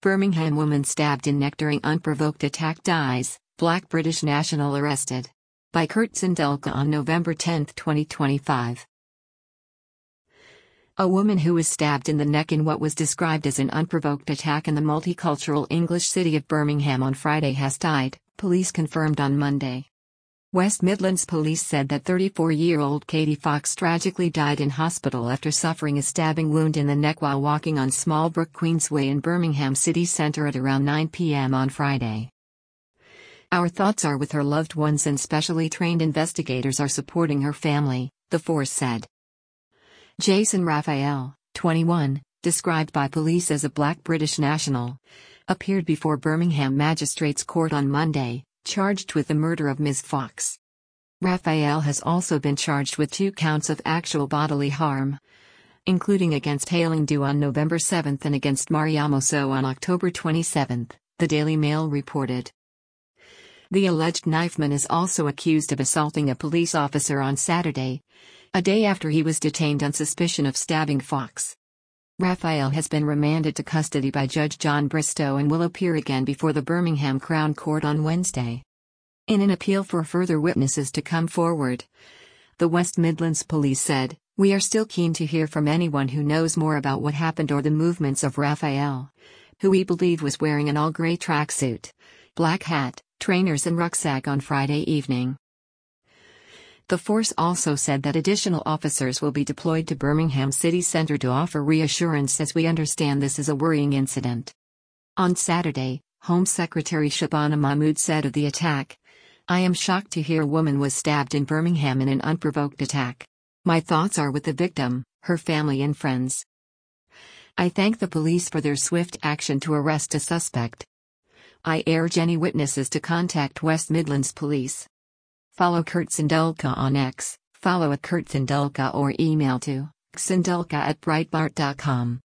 Birmingham woman stabbed in neck during unprovoked attack dies, Black British national arrested. By Kurt Sindelka on November 10, 2025. A woman who was stabbed in the neck in what was described as an unprovoked attack in the multicultural English city of Birmingham on Friday has died, police confirmed on Monday. West Midlands Police said that 34-year-old Katie Fox tragically died in hospital after suffering a stabbing wound in the neck while walking on Smallbrook Queensway in Birmingham city centre at around 9 p.m. on Friday. Our thoughts are with her loved ones and specially trained investigators are supporting her family, the force said. Jason Raphael, 21, described by police as a Black British national, appeared before Birmingham Magistrates Court on Monday, charged with the murder of Ms. Fox. Raphael has also been charged with 2 counts of actual bodily harm, including against Hailing on November 7 and against Mariamo So on October 27, the Daily Mail reported. The alleged knifeman is also accused of assaulting a police officer on Saturday, a day after he was detained on suspicion of stabbing Fox. Raphael has been remanded to custody by Judge John Bristow and will appear again before the Birmingham Crown Court on Wednesday. In an appeal for further witnesses to come forward, the West Midlands Police said, "We are still keen to hear from anyone who knows more about what happened or the movements of Raphael, who we believe was wearing an all-grey tracksuit, black hat, trainers and rucksack on Friday evening." The force also said that additional officers will be deployed to Birmingham City Centre to offer reassurance as we understand this is a worrying incident. On Saturday, Home Secretary Shabana Mahmood said of the attack, "I am shocked to hear a woman was stabbed in Birmingham in an unprovoked attack. My thoughts are with the victim, her family and friends. I thank the police for their swift action to arrest a suspect. I urge any witnesses to contact West Midlands Police. Follow Kurt Sindelka on X, follow @KurtSindelka or email to sindelka@breitbart.com.